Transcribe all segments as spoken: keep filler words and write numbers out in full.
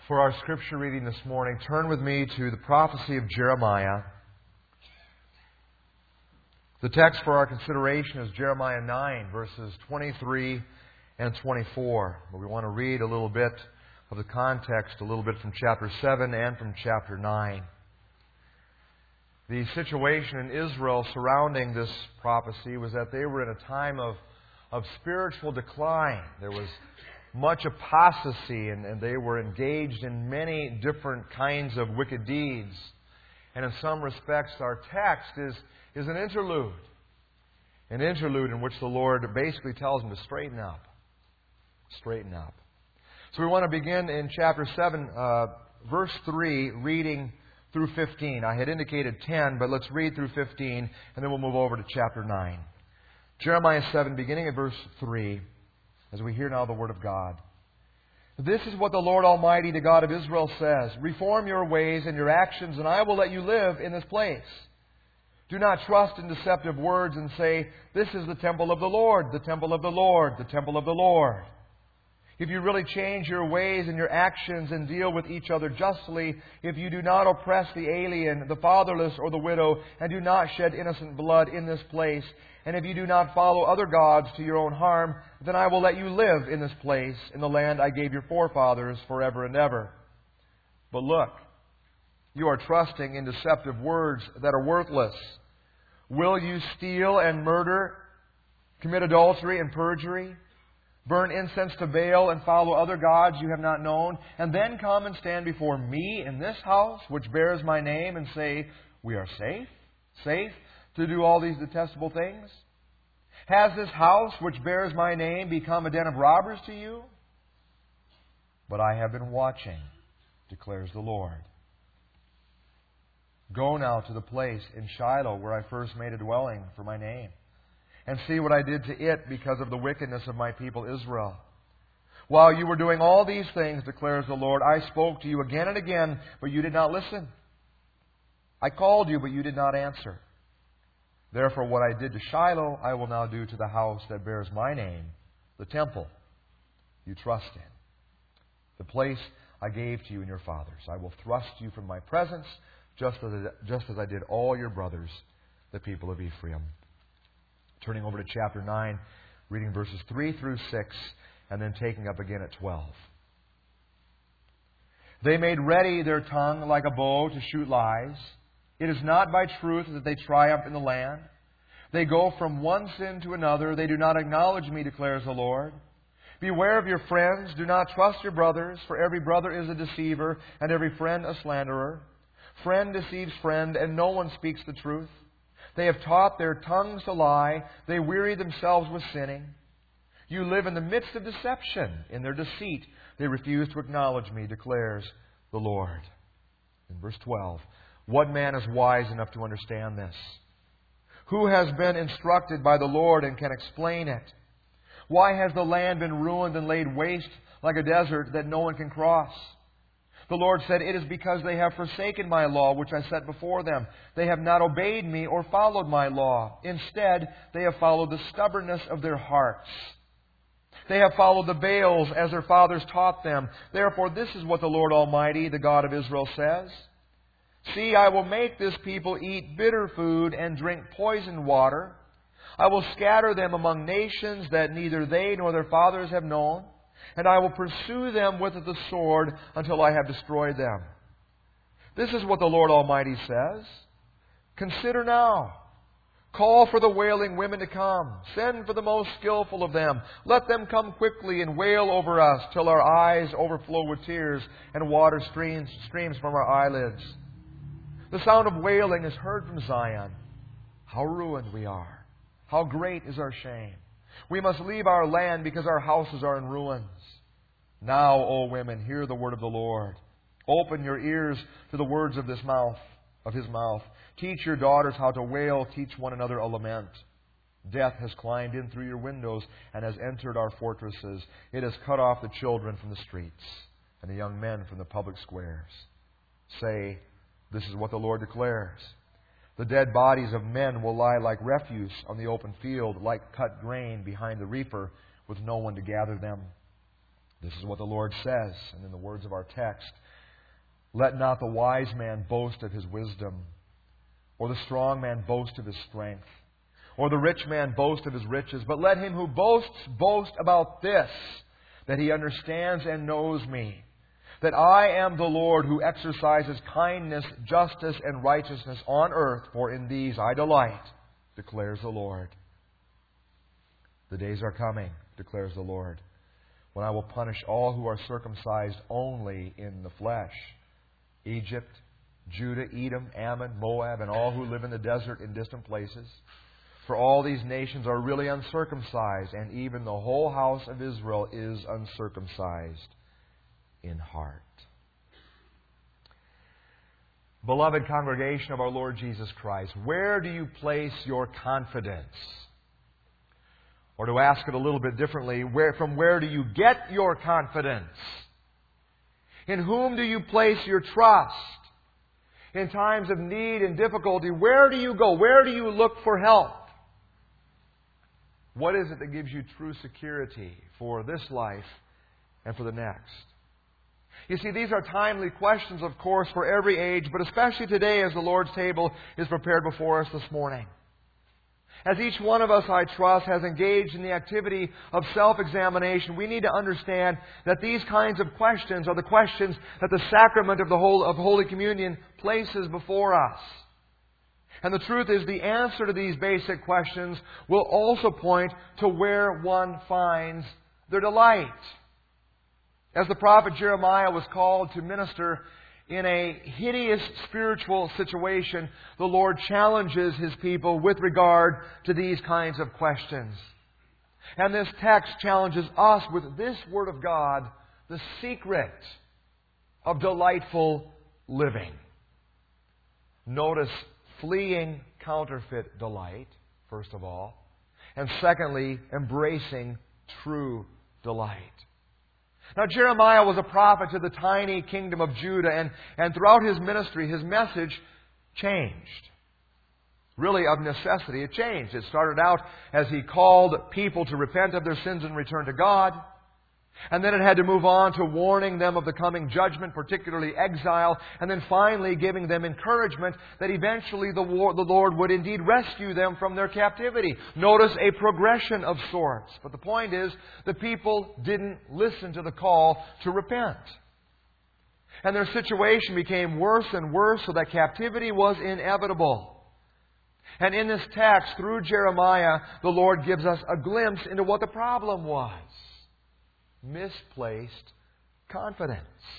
For our scripture reading this morning, turn with me to the prophecy of Jeremiah. The text for our consideration is Jeremiah nine, verses twenty-three and twenty-four. But we want to read a little bit of the context, a little bit from chapter seven and from chapter nine. The situation in Israel surrounding this prophecy was that they were in a time of, of spiritual decline. There was much apostasy, and, and they were engaged in many different kinds of wicked deeds. And in some respects, our text is, is an interlude. An interlude in which the Lord basically tells them to straighten up. Straighten up. So we want to begin in chapter seven, uh, verse three, reading through fifteen. I had indicated ten, but let's read through fifteen, and then we'll move over to chapter nine. Jeremiah seven, beginning at verse three. As we hear now the Word of God. This is what the Lord Almighty, the God of Israel, says. Reform your ways and your actions, and I will let you live in this place. Do not trust in deceptive words and say, this is the temple of the Lord, the temple of the Lord, the temple of the Lord. If you really change your ways and your actions and deal with each other justly, if you do not oppress the alien, the fatherless, or the widow, and do not shed innocent blood in this place, and if you do not follow other gods to your own harm, then I will let you live in this place, in the land I gave your forefathers forever and ever. But look, you are trusting in deceptive words that are worthless. Will you steal and murder, commit adultery and perjury, burn incense to Baal and follow other gods you have not known, and then come and stand before me in this house, which bears my name, and say, we are safe, safe to do all these detestable things? Has this house, which bears my name, become a den of robbers to you? But I have been watching, declares the Lord. Go now to the place in Shiloh where I first made a dwelling for my name, and see what I did to it because of the wickedness of my people Israel. While you were doing all these things, declares the Lord, I spoke to you again and again, but you did not listen. I called you, but you did not answer. Therefore, what I did to Shiloh, I will now do to the house that bears my name, the temple you trust in, the place I gave to you and your fathers. I will thrust you from my presence, just as, just as I did all your brothers, the people of Ephraim. Turning over to chapter nine, reading verses three through six, and then taking up again at twelve. They made ready their tongue like a bow to shoot lies. It is not by truth that they triumph in the land. They go from one sin to another. They do not acknowledge me, declares the Lord. Beware of your friends. Do not trust your brothers, for every brother is a deceiver, and every friend a slanderer. Friend deceives friend, and no one speaks the truth. They have taught their tongues to lie. They weary themselves with sinning. You live in the midst of deception. In their deceit, they refuse to acknowledge me, declares the Lord. In verse twelve, what man is wise enough to understand this? Who has been instructed by the Lord and can explain it? Why has the land been ruined and laid waste like a desert that no one can cross? The Lord said, it is because they have forsaken my law, which I set before them. They have not obeyed me or followed my law. Instead, they have followed the stubbornness of their hearts. They have followed the Baals as their fathers taught them. Therefore, this is what the Lord Almighty, the God of Israel, says. See, I will make this people eat bitter food and drink poisoned water. I will scatter them among nations that neither they nor their fathers have known. And I will pursue them with the sword until I have destroyed them. This is what the Lord Almighty says. Consider now. Call for the wailing women to come. Send for the most skillful of them. Let them come quickly and wail over us till our eyes overflow with tears and water streams, streams from our eyelids. The sound of wailing is heard from Zion. How ruined we are. How great is our shame. We must leave our land because our houses are in ruins. Now, O women, hear the word of the Lord. Open your ears to the words of this mouth, of His mouth. Teach your daughters how to wail. Teach one another a lament. Death has climbed in through your windows and has entered our fortresses. It has cut off the children from the streets and the young men from the public squares. Say, this is what the Lord declares. The dead bodies of men will lie like refuse on the open field, like cut grain behind the reaper, with no one to gather them. This is what the Lord says, and in the words of our text, "Let not the wise man boast of his wisdom, or the strong man boast of his strength, or the rich man boast of his riches, but let him who boasts boast about this, that he understands and knows me, that I am the Lord who exercises kindness, justice, and righteousness on earth, for in these I delight, declares the Lord." The days are coming, declares the Lord, when I will punish all who are circumcised only in the flesh. Egypt, Judah, Edom, Ammon, Moab, and all who live in the desert in distant places. For all these nations are really uncircumcised, and even the whole house of Israel is uncircumcised in heart. Beloved congregation of our Lord Jesus Christ, where do you place your confidence? Or to ask it a little bit differently, where, from where do you get your confidence? In whom do you place your trust? In times of need and difficulty, where do you go? Where do you look for help? What is it that gives you true security for this life and for the next? You see, these are timely questions, of course, for every age, but especially today as the Lord's table is prepared before us this morning. As each one of us, I trust, has engaged in the activity of self-examination, we need to understand that these kinds of questions are the questions that the sacrament of the whole, of Holy Communion places before us. And the truth is, the answer to these basic questions will also point to where one finds their delight. As the prophet Jeremiah was called to minister in a hideous spiritual situation, the Lord challenges His people with regard to these kinds of questions. And this text challenges us with this Word of God, the secret of delightful living. Notice fleeing counterfeit delight, first of all. And secondly, embracing true delight. Now, Jeremiah was a prophet to the tiny kingdom of Judah, and, and throughout his ministry, his message changed. Really, of necessity, it changed. It started out as he called people to repent of their sins and return to God. And then it had to move on to warning them of the coming judgment, particularly exile, and then finally giving them encouragement that eventually the, war, the Lord would indeed rescue them from their captivity. Notice a progression of sorts. But the point is, the people didn't listen to the call to repent. And their situation became worse and worse, so that captivity was inevitable. And in this text, through Jeremiah, the Lord gives us a glimpse into what the problem was. Misplaced confidence.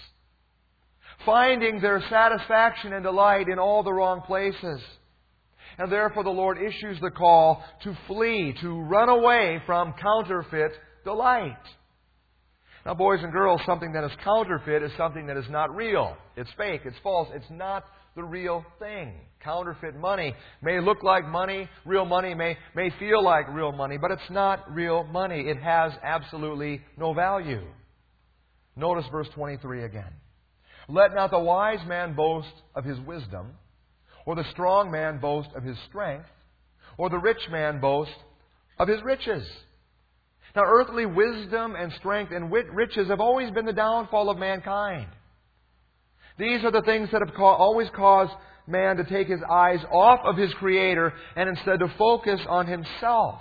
Finding their satisfaction and delight in all the wrong places. And therefore the Lord issues the call to flee, to run away from counterfeit delight. Now, boys and girls, something that is counterfeit is something that is not real. It's fake, it's false, it's not the real thing. Counterfeit money may look like money, real money may, may feel like real money, but it's not real money. It has absolutely no value. Notice verse twenty-three again. "Let not the wise man boast of his wisdom, or the strong man boast of his strength, or the rich man boast of his riches." Now, earthly wisdom and strength and riches have always been the downfall of mankind. These are the things that have ca- always caused man to take his eyes off of his Creator and instead to focus on himself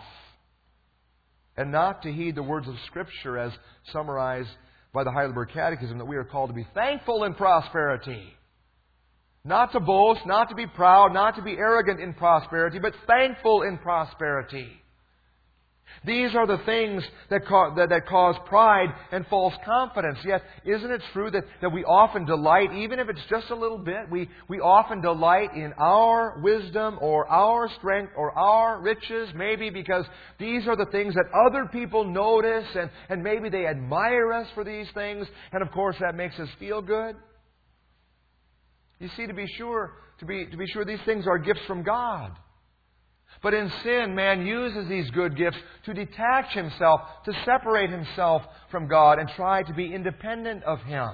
and not to heed the words of Scripture as summarized by the Heidelberg Catechism, that we are called to be thankful in prosperity. Not to boast, not to be proud, not to be arrogant in prosperity, but thankful in prosperity. These are the things that, ca- that, that cause pride and false confidence. Yet, isn't it true that, that we often delight, even if it's just a little bit, we, we often delight in our wisdom or our strength or our riches, maybe because these are the things that other people notice and, and maybe they admire us for these things, and of course that makes us feel good. You see, to be sure, to be, to be sure these things are gifts from God. But in sin, man uses these good gifts to detach himself, to separate himself from God and try to be independent of Him.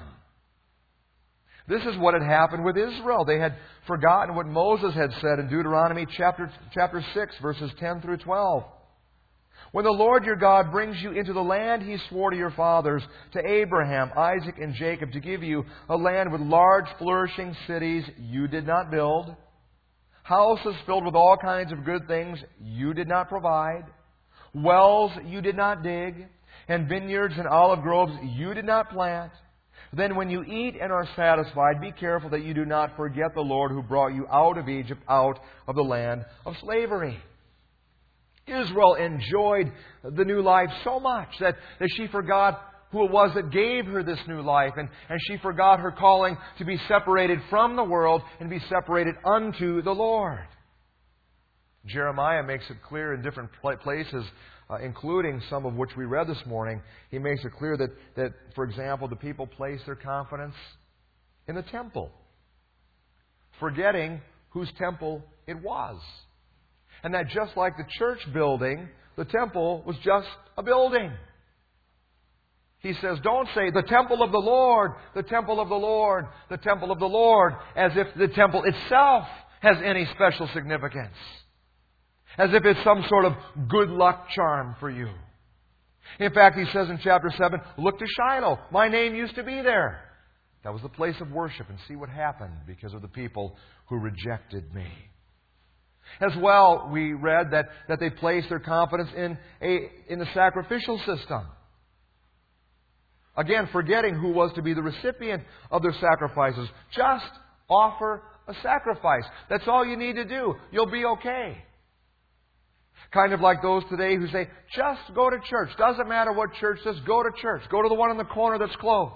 This is what had happened with Israel. They had forgotten what Moses had said in Deuteronomy chapter, chapter six, verses ten through twelve. When the Lord your God brings you into the land He swore to your fathers, to Abraham, Isaac, and Jacob, to give you a land with large flourishing cities you did not build, houses filled with all kinds of good things you did not provide, wells you did not dig, and vineyards and olive groves you did not plant, then when you eat and are satisfied, be careful that you do not forget the Lord who brought you out of Egypt, out of the land of slavery. Israel enjoyed the new life so much that, that she forgot who it was that gave her this new life. And, and she forgot her calling to be separated from the world and be separated unto the Lord. Jeremiah makes it clear in different places, uh, including some of which we read this morning. He makes it clear that, that, for example, the people placed their confidence in the temple, forgetting whose temple it was. And that just like the church building, the temple was just a building. He says, don't say, the temple of the Lord, the temple of the Lord, the temple of the Lord, as if the temple itself has any special significance. As if it's some sort of good luck charm for you. In fact, he says in chapter seven, look to Shiloh. My name used to be there. That was the place of worship, and see what happened because of the people who rejected me. As well, we read that, that they placed their confidence in, a, in the sacrificial system. Again, forgetting who was to be the recipient of their sacrifices. Just offer a sacrifice. That's all you need to do. You'll be okay. Kind of like those today who say, just go to church. Doesn't matter what church says, go to church. Go to the one in the corner that's close.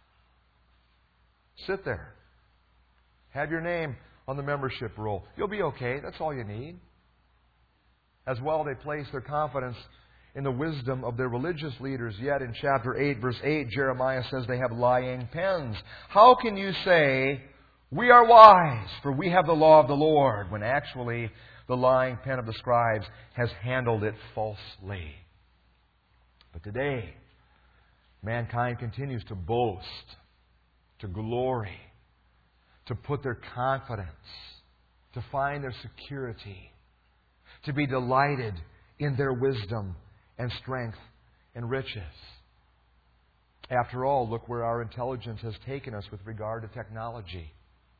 Sit there. Have your name on the membership roll. You'll be okay. That's all you need. As well, they place their confidence in the wisdom of their religious leaders. Yet in chapter eight, verse eight, Jeremiah says they have lying pens. How can you say, we are wise, for we have the law of the Lord, when actually the lying pen of the scribes has handled it falsely? But today, mankind continues to boast, to glory, to put their confidence, to find their security, to be delighted in their wisdom and strength and riches. After all, look where our intelligence has taken us with regard to technology.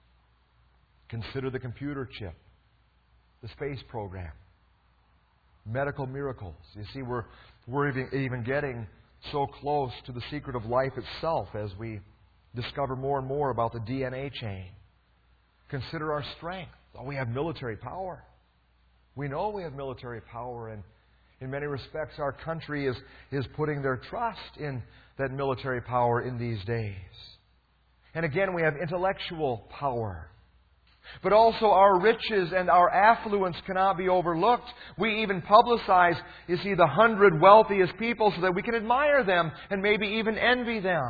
Consider the computer chip, the space program, medical miracles. You see, we're, we're even, even getting so close to the secret of life itself as we discover more and more about the D N A chain. Consider our strength. Oh, we have military power. We know we have military power, and in many respects our country is, is putting their trust in that military power in these days. And again, we have intellectual power. But also our riches and our affluence cannot be overlooked. We even publicize, you see, the hundred wealthiest people so that we can admire them and maybe even envy them.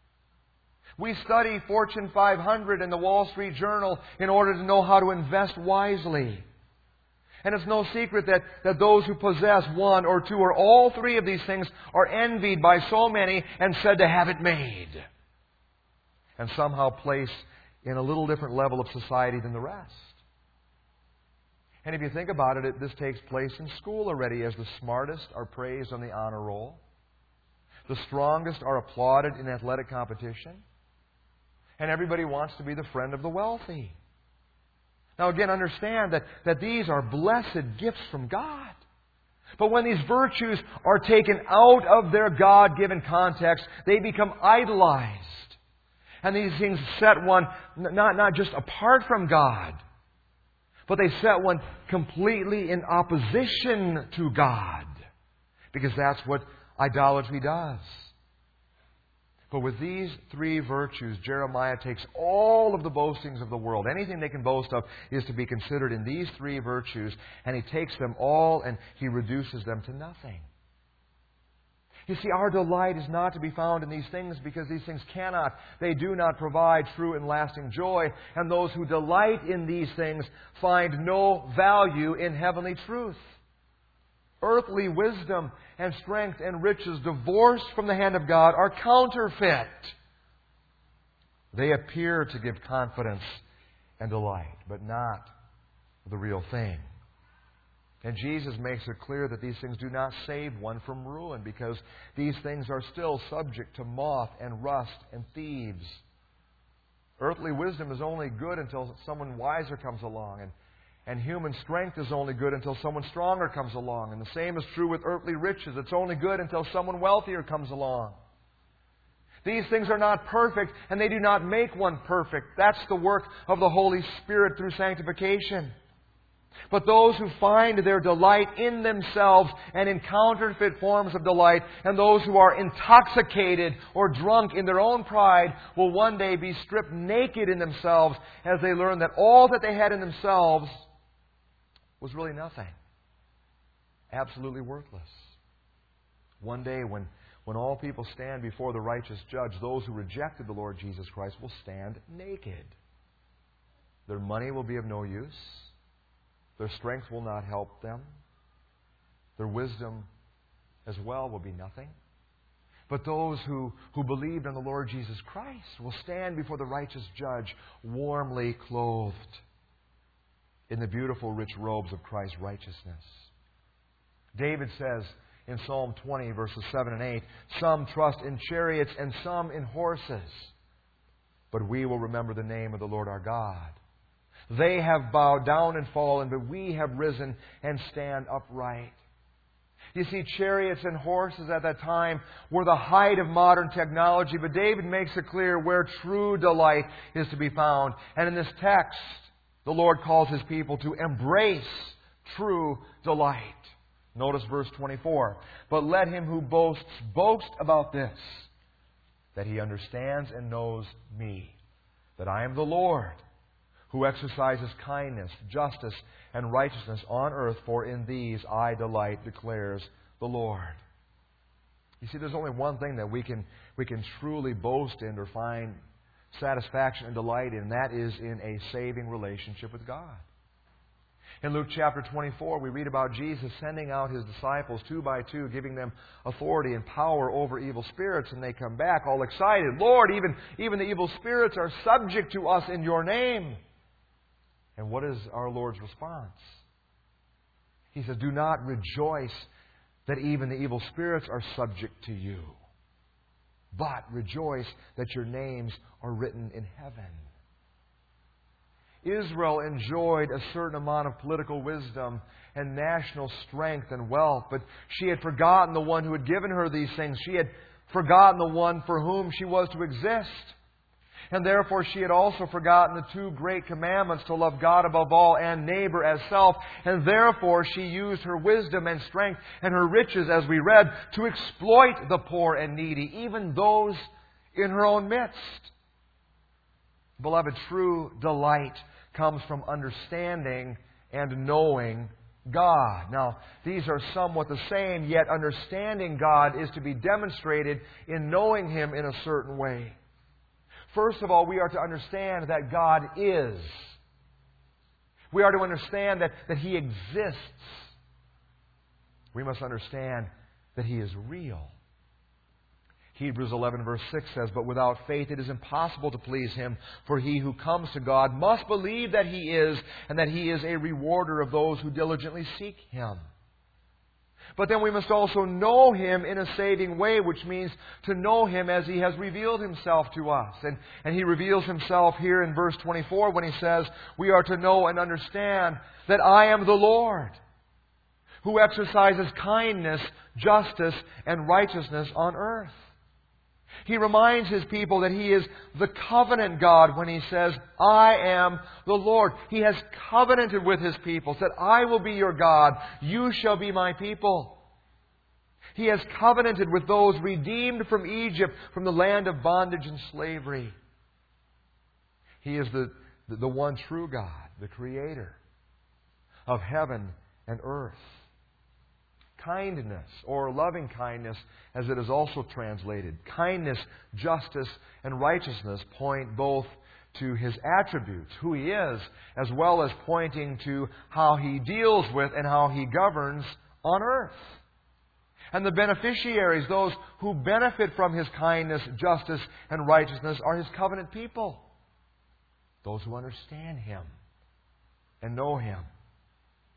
We study Fortune five hundred and the Wall Street Journal in order to know how to invest wisely. And it's no secret that, that those who possess one or two or all three of these things are envied by so many and said to have it made. And somehow placed in a little different level of society than the rest. And if you think about it, it, this takes place in school already, as the smartest are praised on the honor roll. The strongest are applauded in athletic competition. And everybody wants to be the friend of the wealthy. Now again, understand that, that these are blessed gifts from God. But when these virtues are taken out of their God-given context, they become idolized. And these things set one not, not just apart from God, but they set one completely in opposition to God. Because that's what idolatry does. But with these three virtues, Jeremiah takes all of the boastings of the world. Anything they can boast of is to be considered in these three virtues. And he takes them all and he reduces them to nothing. You see, our delight is not to be found in these things because these things cannot, they do not provide true and lasting joy. And those who delight in these things find no value in heavenly truth. Earthly wisdom and strength and riches divorced from the hand of God are counterfeit. They appear to give confidence and delight, but not the real thing. And Jesus makes it clear that these things do not save one from ruin, because these things are still subject to moth and rust and thieves. Earthly wisdom is only good until someone wiser comes along, and, and human strength is only good until someone stronger comes along. And the same is true with earthly riches. It's only good until someone wealthier comes along. These things are not perfect, and they do not make one perfect. That's the work of the Holy Spirit through sanctification. But those who find their delight in themselves and in counterfeit forms of delight, and those who are intoxicated or drunk in their own pride, will one day be stripped naked in themselves as they learn that all that they had in themselves was really nothing. Absolutely worthless. One day when, when all people stand before the righteous judge, those who rejected the Lord Jesus Christ will stand naked. Their money will be of no use. Their strength will not help them. Their wisdom as well will be nothing. But those who, who believed in the Lord Jesus Christ will stand before the righteous judge warmly clothed in the beautiful rich robes of Christ's righteousness. David says in Psalm twenty, verses seven and eight, "Some trust in chariots and some in horses, but we will remember the name of the Lord our God. They have bowed down and fallen, but we have risen and stand upright." You see, chariots and horses at that time were the height of modern technology, but David makes it clear where true delight is to be found. And in this text, the Lord calls His people to embrace true delight. Notice verse twenty-four. "But let him who boasts boast about this, that he understands and knows me, that I am the Lord, who exercises kindness, justice, and righteousness on earth, for in these I delight, declares the Lord." You see, there's only one thing that we can, we can truly boast in or find satisfaction and delight in, and that is in a saving relationship with God. In Luke chapter twenty-four, we read about Jesus sending out His disciples two by two, giving them authority and power over evil spirits, and they come back all excited. "Lord, even, even the evil spirits are subject to us in Your name." And what is our Lord's response? He says, "Do not rejoice that even the evil spirits are subject to you, but rejoice that your names are written in heaven." Israel enjoyed a certain amount of political wisdom and national strength and wealth, but she had forgotten the one who had given her these things. She had forgotten the one for whom she was to exist. And therefore she had also forgotten the two great commandments, to love God above all and neighbor as self. And therefore she used her wisdom and strength and her riches, as we read, to exploit the poor and needy, even those in her own midst. Beloved, true delight comes from understanding and knowing God. Now, these are somewhat the same, yet understanding God is to be demonstrated in knowing Him in a certain way. First of all, we are to understand that God is. We are to understand that, that He exists. We must understand that He is real. Hebrews eleven verse six says, "But without faith it is impossible to please Him, for he who comes to God must believe that He is, and that He is a rewarder of those who diligently seek Him." But then we must also know Him in a saving way, which means to know Him as He has revealed Himself to us. And, and He reveals Himself here in verse twenty-four when He says, we are to know and understand that I am the Lord, who exercises kindness, justice, and righteousness on earth. He reminds His people that He is the covenant God when He says, I am the Lord. He has covenanted with His people, said, I will be your God, you shall be my people. He has covenanted with those redeemed from Egypt, from the land of bondage and slavery. He is the, the one true God, the Creator of heaven and earth. Kindness, or loving kindness, as it is also translated. Kindness, justice, and righteousness point both to His attributes, who He is, as well as pointing to how He deals with and how He governs on earth. And the beneficiaries, those who benefit from His kindness, justice, and righteousness, are His covenant people. Those who understand Him and know Him.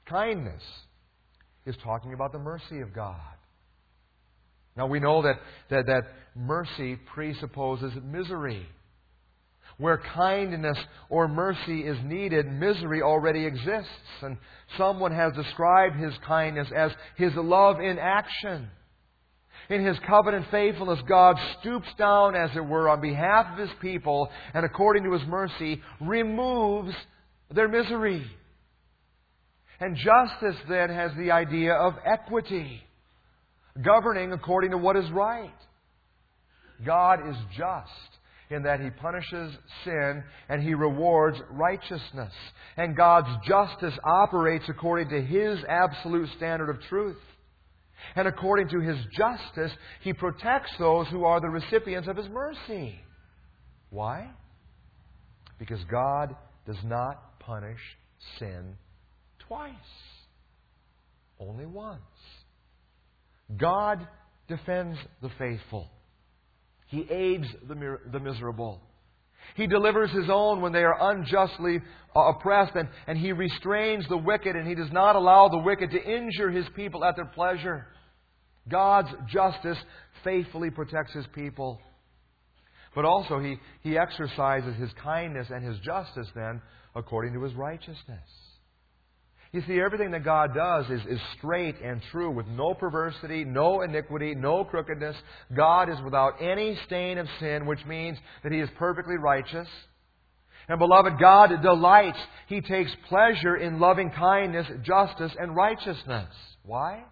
kindness is talking about the mercy of God. Now we know that, that, that mercy presupposes misery. Where kindness or mercy is needed, misery already exists. And someone has described His kindness as His love in action. In His covenant faithfulness, God stoops down, as it were, on behalf of His people, and according to His mercy, removes their misery. And justice then has the idea of equity, governing according to what is right. God is just in that He punishes sin and He rewards righteousness. And God's justice operates according to His absolute standard of truth. And according to His justice, He protects those who are the recipients of His mercy. Why? Because God does not punish sin twice. Only once. God defends the faithful. He aids the, mir- the miserable. He delivers His own when they are unjustly uh, oppressed, and, and He restrains the wicked, and He does not allow the wicked to injure His people at their pleasure. God's justice faithfully protects His people. But also He, he exercises His kindness and His justice then according to His righteousness. You see, everything that God does is, is straight and true, with no perversity, no iniquity, no crookedness. God is without any stain of sin, which means that He is perfectly righteous. And beloved, God delights. He takes pleasure in loving kindness, justice, and righteousness. Why?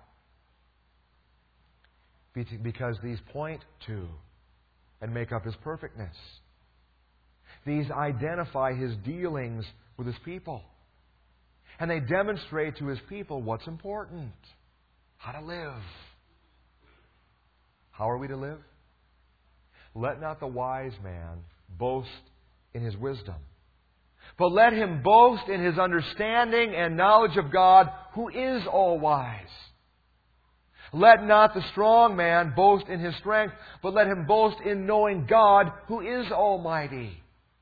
Because these point to and make up His perfectness. These identify His dealings with His people. And they demonstrate to His people what's important. How to live. How are we to live? Let not the wise man boast in his wisdom, but let him boast in his understanding and knowledge of God, who is all-wise. Let not the strong man boast in his strength, but let him boast in knowing God, who is almighty.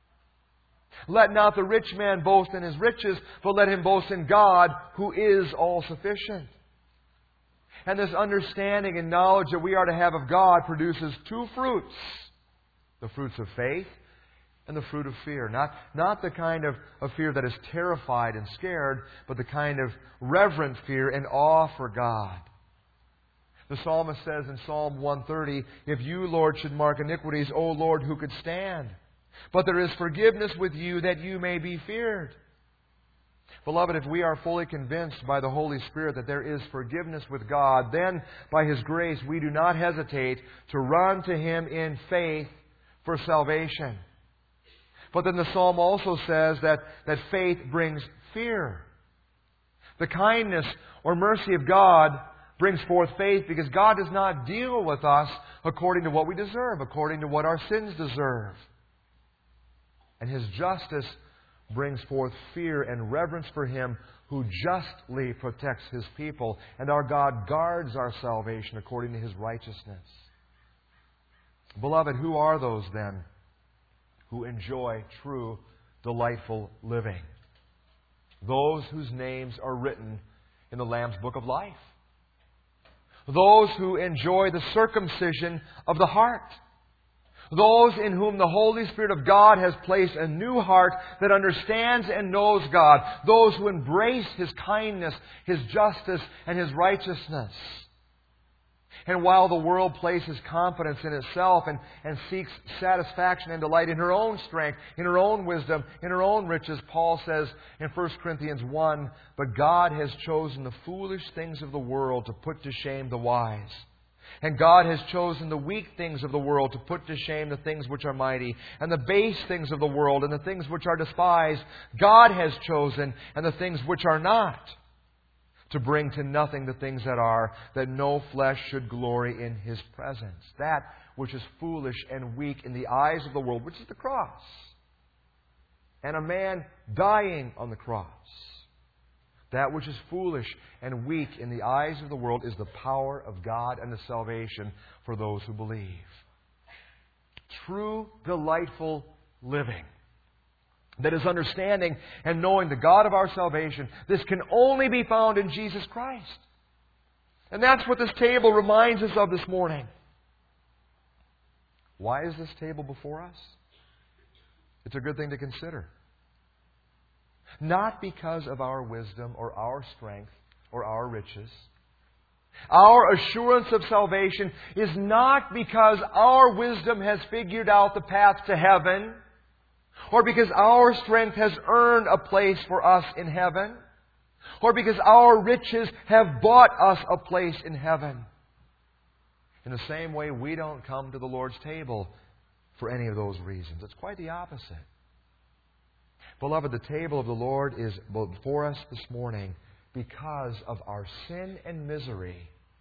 Let not the rich man boast in his riches, but let him boast in God, who is all-sufficient. And this understanding and knowledge that we are to have of God produces two fruits. The fruits of faith and the fruit of fear. Not, not the kind of, of fear that is terrified and scared, but the kind of reverent fear and awe for God. The psalmist says in Psalm one thirty, "If you, Lord, should mark iniquities, O Lord, who could stand? But there is forgiveness with you, that you may be feared." Beloved, if we are fully convinced by the Holy Spirit that there is forgiveness with God, then by His grace we do not hesitate to run to Him in faith for salvation. But then the psalm also says that, that faith brings fear. The kindness or mercy of God brings forth faith because God does not deal with us according to what we deserve, according to what our sins deserve. And His justice brings forth fear and reverence for Him who justly protects His people. And our God guards our salvation according to His righteousness. Beloved, who are those then who enjoy true, delightful living? Those whose names are written in the Lamb's Book of Life. Those who enjoy the circumcision of the heart. Those in whom the Holy Spirit of God has placed a new heart that understands and knows God. Those who embrace His kindness, His justice, and His righteousness. And while the world places confidence in itself and, and seeks satisfaction and delight in her own strength, in her own wisdom, in her own riches, Paul says in First Corinthians one, "But God has chosen the foolish things of the world to put to shame the wise. And God has chosen the weak things of the world to put to shame the things which are mighty, and the base things of the world, and the things which are despised, God has chosen, and the things which are not, to bring to nothing the things that are, that no flesh should glory in His presence." That which is foolish and weak in the eyes of the world, which is the cross. And a man dying on the cross. That which is foolish and weak in the eyes of the world is the power of God and the salvation for those who believe. True, delightful living That is understanding and knowing the God of our salvation. This can only be found in Jesus Christ. And that's what this table reminds us of this morning. Why is this table before us? It's a good thing to consider. Not because of our wisdom or our strength or our riches. Our assurance of salvation is not because our wisdom has figured out the path to heaven, or because our strength has earned a place for us in heaven, or because our riches have bought us a place in heaven. In the same way, we don't come to the Lord's table for any of those reasons. It's quite the opposite. Beloved, the table of the Lord is before us this morning because of our sin and misery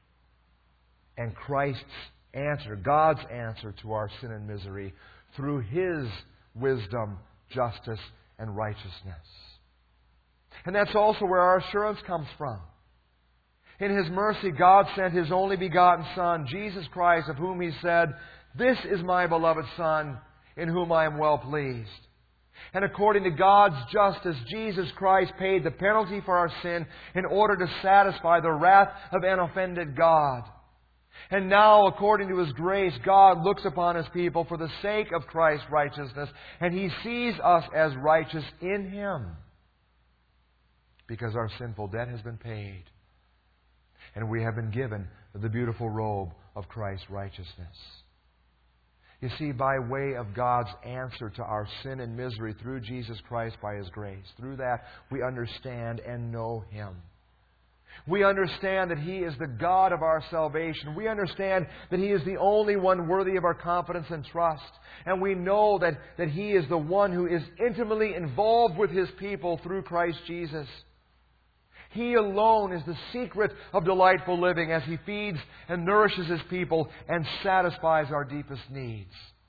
and Christ's answer, God's answer to our sin and misery through His wisdom, justice, and righteousness. And that's also where our assurance comes from. In His mercy, God sent His only begotten Son, Jesus Christ, of whom He said, "This is my beloved Son, in whom I am well pleased." And according to God's justice, Jesus Christ paid the penalty for our sin in order to satisfy the wrath of an offended God. And now, according to His grace, God looks upon His people for the sake of Christ's righteousness, and He sees us as righteous in Him because our sinful debt has been paid. And we have been given the beautiful robe of Christ's righteousness. You see, by way of God's answer to our sin and misery through Jesus Christ by His grace, through that we understand and know Him. We understand that He is the God of our salvation. We understand that He is the only one worthy of our confidence and trust. And we know that, that He is the one who is intimately involved with His people through Christ Jesus. He alone is the secret of delightful living as He feeds and nourishes His people and satisfies our deepest needs.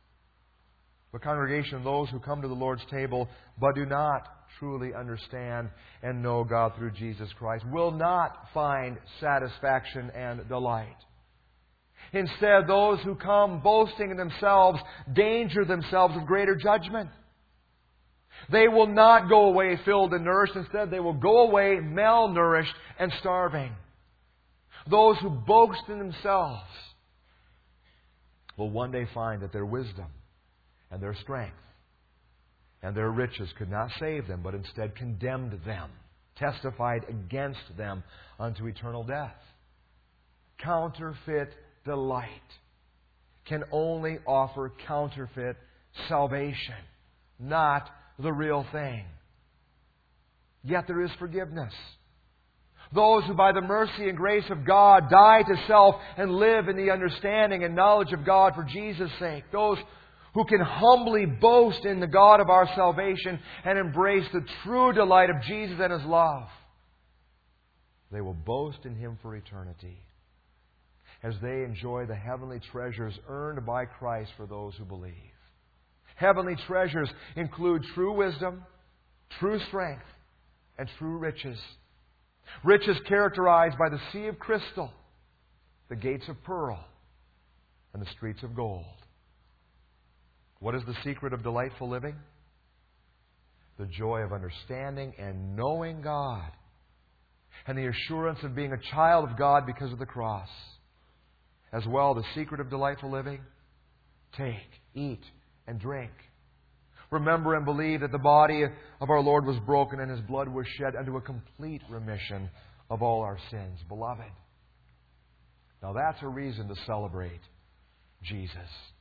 The congregation of those who come to the Lord's table but do not truly understand and know God through Jesus Christ will not find satisfaction and delight. Instead, those who come boasting in themselves danger themselves of greater judgment. They will not go away filled and nourished. Instead, they will go away malnourished and starving. Those who boast in themselves will one day find that their wisdom and their strength and their riches could not save them, but instead condemned them, testified against them unto eternal death. Counterfeit delight can only offer counterfeit salvation, not the real thing. Yet there is forgiveness. Those who by the mercy and grace of God die to self and live in the understanding and knowledge of God for Jesus' sake. Those who can humbly boast in the God of our salvation and embrace the true delight of Jesus and His love. They will boast in Him for eternity as they enjoy the heavenly treasures earned by Christ for those who believe. Heavenly treasures include true wisdom, true strength, and true riches. Riches characterized by the sea of crystal, the gates of pearl, and the streets of gold. What is the secret of delightful living? The joy of understanding and knowing God, and the assurance of being a child of God because of the cross. As well, the secret of delightful living: take, eat, and drink. Remember and believe that the body of our Lord was broken and His blood was shed unto a complete remission of all our sins. Beloved, now that's a reason to celebrate Jesus.